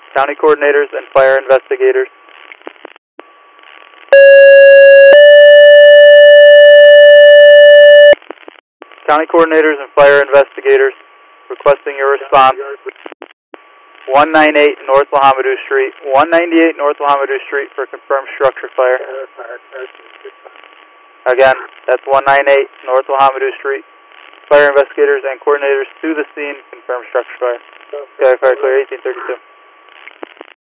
County coordinators and fire investigators. County coordinators and fire investigators requesting your response. 198 North Lahamadou Street, 198 North Lahamadou Street for confirmed structure fire. Again, that's 198 North Lahamadou Street. Fire investigators and coordinators to the scene, confirmed structure fire. Sky Fire Clear 1832.